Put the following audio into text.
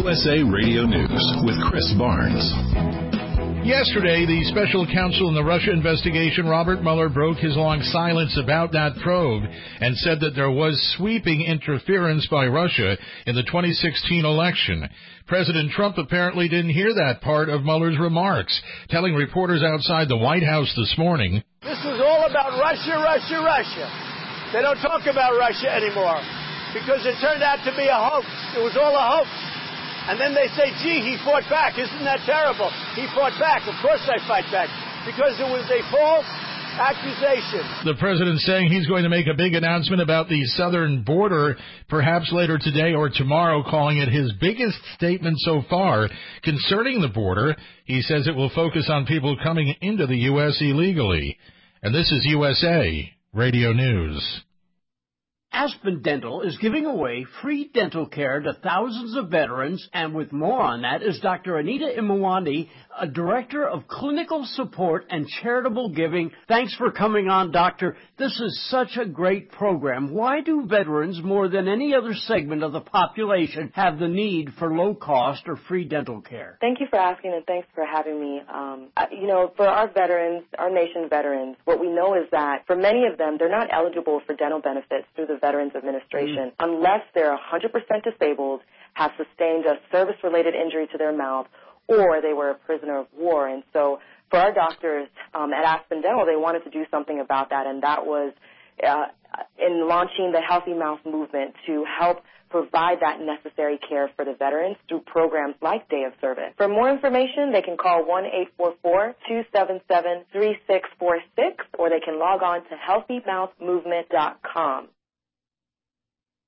USA Radio News with Chris Barnes. Yesterday, the special counsel in the Russia investigation, Robert Mueller, broke his long silence about that probe and said that there was sweeping interference by Russia in the 2016 election. President Trump apparently didn't hear that part of Mueller's remarks, telling reporters outside the White House this morning, "This was all about Russia, Russia, Russia. They don't talk about Russia anymore because it turned out to be a hoax. It was all a hoax. And then they say, gee, he fought back. Isn't that terrible? He fought back. Of course I fight back because it was a false accusation." The president saying he's going to make a big announcement about the southern border, perhaps later today or tomorrow, calling it his biggest statement so far concerning the border. He says it will focus on people coming into the U.S. illegally. And this is USA Radio News. Aspen Dental is giving away free dental care to thousands of veterans, and with more on that is Dr. Anita Imawandi, a director of clinical support and charitable giving. Thanks for coming on, Doctor. This is such a great program. Why do veterans, more than any other segment of the population, have the need for low-cost or free dental care? Thank you for asking, and thanks for having me. For our veterans, our nation's veterans, what we know is that for many of them, they're not eligible for dental benefits through the Veterans Administration unless they're 100% disabled, have sustained a service-related injury to their mouth, or they were a prisoner of war. And so for our doctors at Aspen Dental, they wanted to do something about that, and that was in launching the Healthy Mouth movement to help provide that necessary care for the veterans through programs like Day of Service. For more information, they can call 1-844-277-3646, or they can log on to healthymouthmovement.com.